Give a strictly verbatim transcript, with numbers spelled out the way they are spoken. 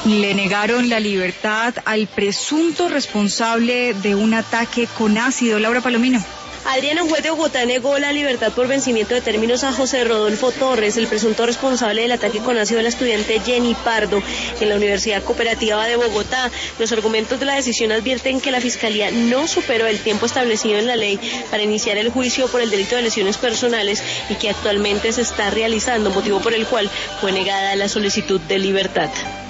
Le negaron la libertad al presunto responsable de un ataque con ácido. Laura Palomino. Adriana, un juez de Bogotá negó la libertad por vencimiento de términos a José Rodolfo Torres, el presunto responsable del ataque con ácido de la estudiante Jenny Pardo en la Universidad Cooperativa de Bogotá. Los argumentos de la decisión advierten que la Fiscalía no superó el tiempo establecido en la ley para iniciar el juicio por el delito de lesiones personales y que actualmente se está realizando, motivo por el cual fue negada la solicitud de libertad.